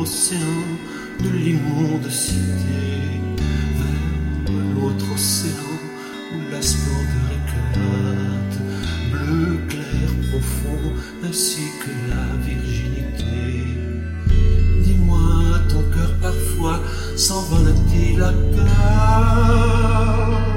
océan de l'immonde cité, vers l'autre océan où la splendeur éclate, bleu clair profond ainsi que la virginité. Dis-moi, ton cœur parfois s'envole-t-il à part?